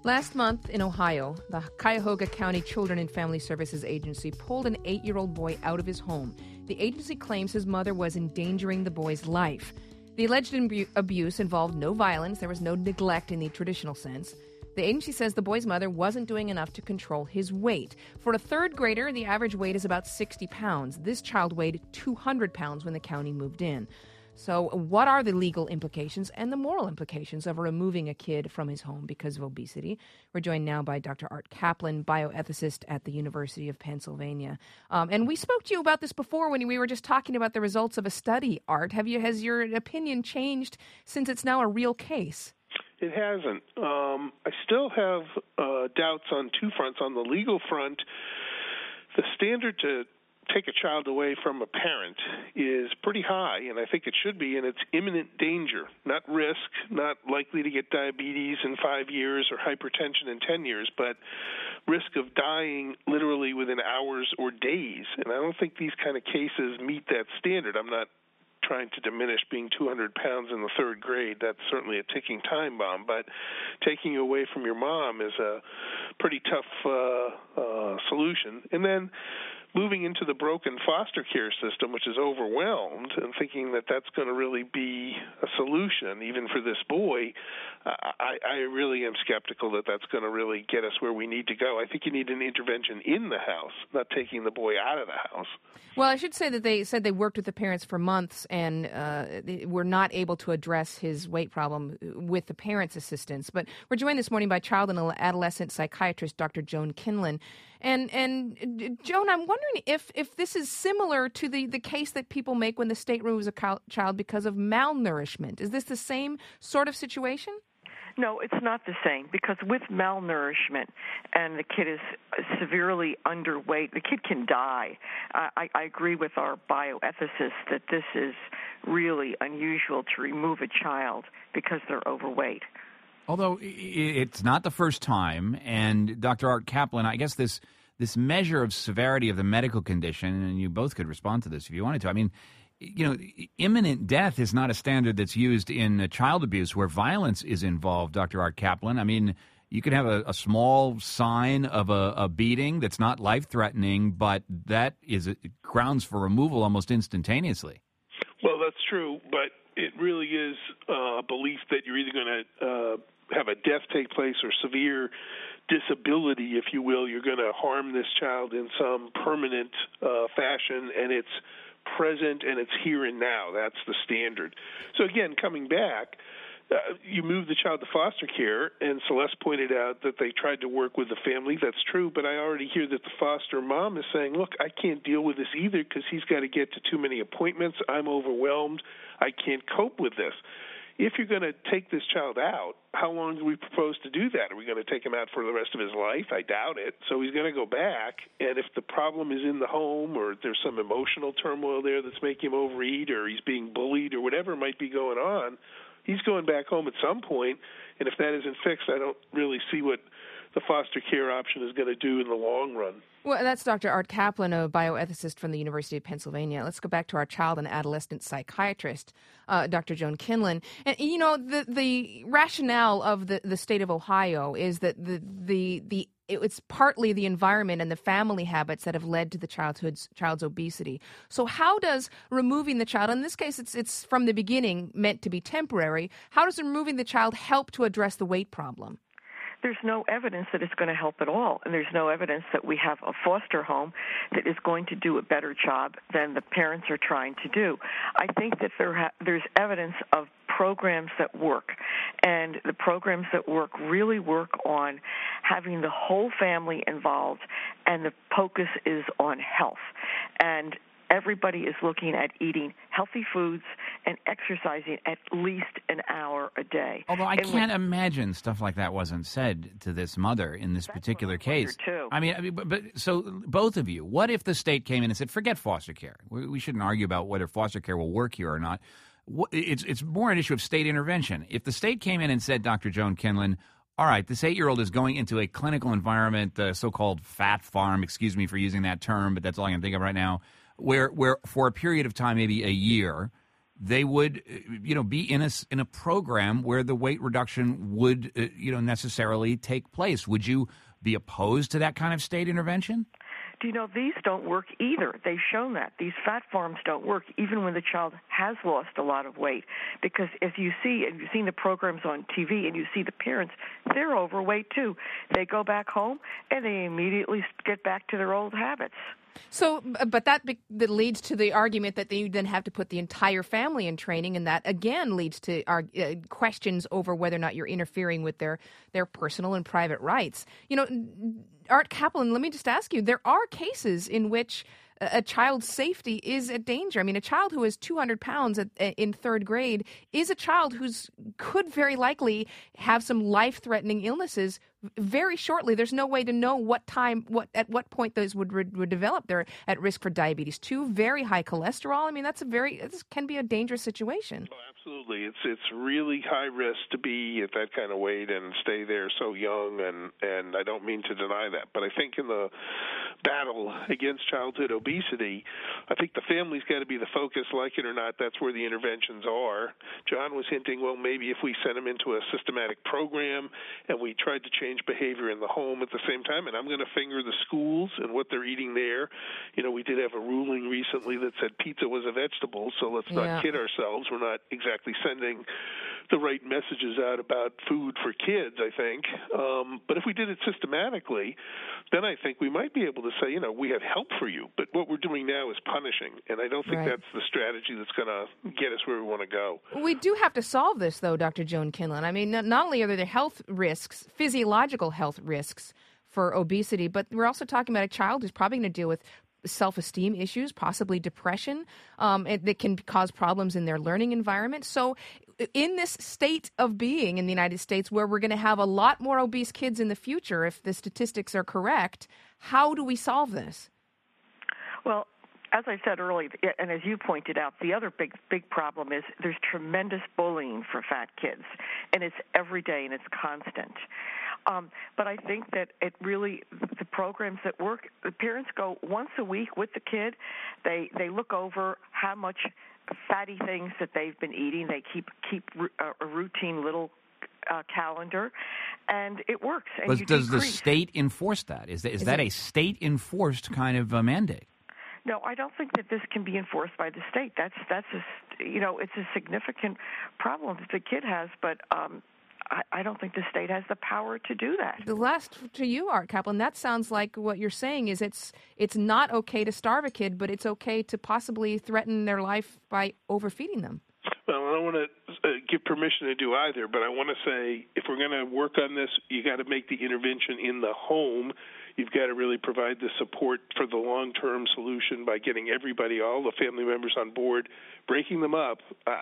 Last month in Ohio, the Cuyahoga County Children and Family Services Agency pulled an 8-year-old boy out of his home. The agency claims his mother was endangering the boy's life. The alleged abuse involved no violence. There was no neglect in the traditional sense. The agency says the boy's mother wasn't doing enough to control his weight. For a third grader, the average weight is about 60 pounds. This child weighed 200 pounds when the county moved in. So what are the legal implications and the moral implications of removing a kid from his home because of obesity? We're joined now by Dr. Art Kaplan, bioethicist at the University of Pennsylvania. And we spoke to you about this before when we were just talking about the results of a study, Art. Has your opinion changed since it's now a real case? It hasn't. I still have doubts on two fronts. On the legal front, the standard to take a child away from a parent is pretty high, and I think it should be, and it's imminent danger, not risk, not likely to get diabetes in 5 years or hypertension in 10 years, but risk of dying literally within hours or days. And I don't think these kind of cases meet that standard. I'm not trying to diminish being 200 pounds in the third grade. That's certainly a ticking time bomb, but taking you away from your mom is a pretty tough solution. And then moving into the broken foster care system, which is overwhelmed, and thinking that that's going to really be a solution, even for this boy, I really am skeptical that that's going to really get us where we need to go. I think you need an intervention in the house, not taking the boy out of the house. Well, I should say that they said they worked with the parents for months and they were not able to address his weight problem with the parents' assistance. But we're joined this morning by child and adolescent psychiatrist Dr. Joan Kinlan. And Joan, I'm wondering if this is similar to the case that people make when the state removes a child because of malnourishment. Is this the same sort of situation? No, it's not the same, because with malnourishment and the kid is severely underweight, the kid can die. I agree with our bioethicist that this is really unusual to remove a child because they're overweight. Although it's not the first time, and Dr. Art Kaplan, I guess this measure of severity of the medical condition, and you both could respond to this if you wanted to. I mean, you know, imminent death is not a standard that's used in child abuse where violence is involved, Dr. Art Kaplan. I mean, you could have a small sign of a beating that's not life-threatening, but that is grounds for removal almost instantaneously. Well, that's true, but it really is a belief that you're either going to have a death take place or severe disability, if you will. You're going to harm this child in some permanent fashion, and it's present and it's here and now. That's the standard. So again, coming back, you move the child to foster care, and Celeste pointed out that they tried to work with the family. That's true, but I already hear that the foster mom is saying, look, I can't deal with this either because he's got to get to too many appointments. I'm overwhelmed. I can't cope with this. If you're going to take this child out, how long do we propose to do that? Are we going to take him out for the rest of his life? I doubt it. So he's going to go back, and if the problem is in the home or there's some emotional turmoil there that's making him overeat or he's being bullied or whatever might be going on, he's going back home at some point, and if that isn't fixed, I don't really see what the foster care option is going to do in the long run. Well, that's Dr. Art Kaplan, a bioethicist from the University of Pennsylvania. Let's go back to our child and adolescent psychiatrist, Dr. Joan Kinlan. And, you know, the rationale of the state of Ohio is that it's partly the environment and the family habits that have led to the child's obesity. So how does removing the child, in this case it's from the beginning meant to be temporary, how does removing the child help to address the weight problem? There's no evidence that it's going to help at all, and there's no evidence that we have a foster home that is going to do a better job than the parents are trying to do. I think that there's evidence of programs that work, and the programs that work really work on having the whole family involved, and the focus is on health. And everybody is looking at eating healthy foods and exercising at least an hour a day. Although I can't imagine stuff like that wasn't said to this mother in this particular case. Too. I mean, but so both of you, what if the state came in and said, forget foster care? We shouldn't argue about whether foster care will work here or not. It's more an issue of state intervention. If the state came in and said, Dr. Joan Kinlan, all right, this 8-year-old is going into a clinical environment, the so-called fat farm, excuse me for using that term, but that's all I can think of right now, where for a period of time, maybe a year, they would, be in a program where the weight reduction would, necessarily take place. Would you be opposed to that kind of state intervention? Do you know, these don't work either. They've shown that. These fat forms don't work even when the child has lost a lot of weight. Because as you see, and you've seen the programs on TV, and you see the parents, they're overweight too. They go back home, and they immediately get back to their old habits. So, but that leads to the argument that you then have to put the entire family in training, and that again leads to questions over whether or not you're interfering with their personal and private rights. Art Caplan, let me just ask you, there are cases in which a child's safety is at danger. I mean, a child who is 200 pounds in third grade is a child who could very likely have some life-threatening illnesses very shortly. There's no way to know at what point those would develop. They're at risk for diabetes too, very high cholesterol. I mean, this can be a dangerous situation. Oh, absolutely. It's really high risk to be at that kind of weight and stay there so young, and I don't mean to deny that. But I think in the battle against childhood obesity, I think the family's got to be the focus. Like it or not, that's where the interventions are. John was hinting, well, maybe if we sent him into a systematic program and we tried to change behavior in the home at the same time, and I'm going to finger the schools and what they're eating there. We did have a ruling recently that said pizza was a vegetable, so let's not kid ourselves. We're not exactly sending the right messages out about food for kids, I think. But if we did it systematically, then I think we might be able to say, we have help for you. But what we're doing now is punishing, and I don't think that's the strategy that's going to get us where we want to go. We do have to solve this, though, Dr. Joan Kinlan. I mean, not only are there health risks, physiological health risks for obesity, but we're also talking about a child who's probably going to deal with self-esteem issues, possibly depression, that can cause problems in their learning environment. So in this state of being in the United States where we're going to have a lot more obese kids in the future, if the statistics are correct, how do we solve this? Well, as I said earlier, and as you pointed out, the other big problem is there's tremendous bullying for fat kids, and it's every day and it's constant. But I think that the programs that work, the parents go once a week with the kid. They look over how much fatty things that they've been eating. They keep a routine little calendar, and it works. And does the state enforce that? Is that a state-enforced kind of mandate? No, I don't think that this can be enforced by the state. That's it's a significant problem that the kid has, but I don't think the state has the power to do that. The last to you, Art Caplan, that sounds like what you're saying is it's not okay to starve a kid, but it's okay to possibly threaten their life by overfeeding them. Well, I don't want to give permission to do either, but I want to say if we're going to work on this, you got to make the intervention in the home. You've got to really provide the support for the long-term solution by getting everybody, all the family members on board, breaking them up.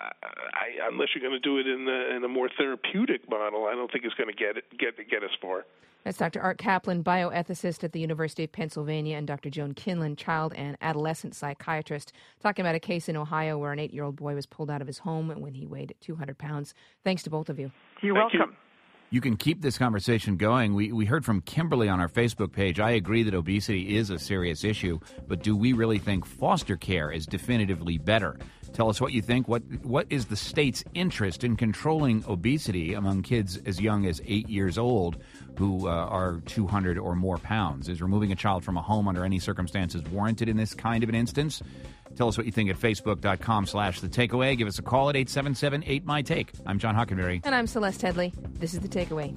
Unless you're going to do it in a more therapeutic model, I don't think it's going to get us far. That's Dr. Art Caplan, bioethicist at the University of Pennsylvania, and Dr. Joan Kinlan, child and adolescent psychiatrist, talking about a case in Ohio where an 8-year-old boy was pulled out of his home when he weighed 200 pounds. Thanks to both of you. You're welcome. You can keep this conversation going. We heard from Kimberly on our Facebook page. I agree that obesity is a serious issue, but do we really think foster care is definitively better? Tell us what you think. What is the state's interest in controlling obesity among kids as young as 8 years old who are 200 or more pounds? Is removing a child from a home under any circumstances warranted in this kind of an instance? Tell us what you think at Facebook.com/The Takeaway. Give us a call at 877-8-MY-TAKE. I'm John Hockenberry. And I'm Celeste Headley. This is The Takeaway.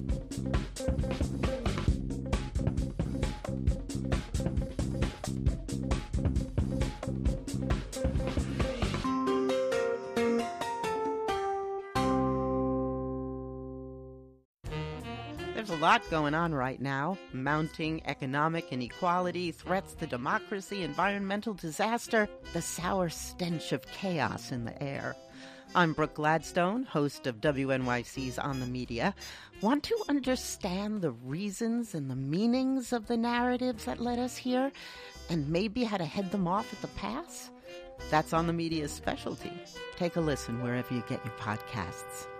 There's a lot going on right now. Mounting economic inequality, threats to democracy, environmental disaster, the sour stench of chaos in the air. I'm Brooke Gladstone, host of WNYC's On the Media. Want to understand the reasons and the meanings of the narratives that led us here, and maybe how to head them off at the pass? That's On the Media's specialty. Take a listen wherever you get your podcasts.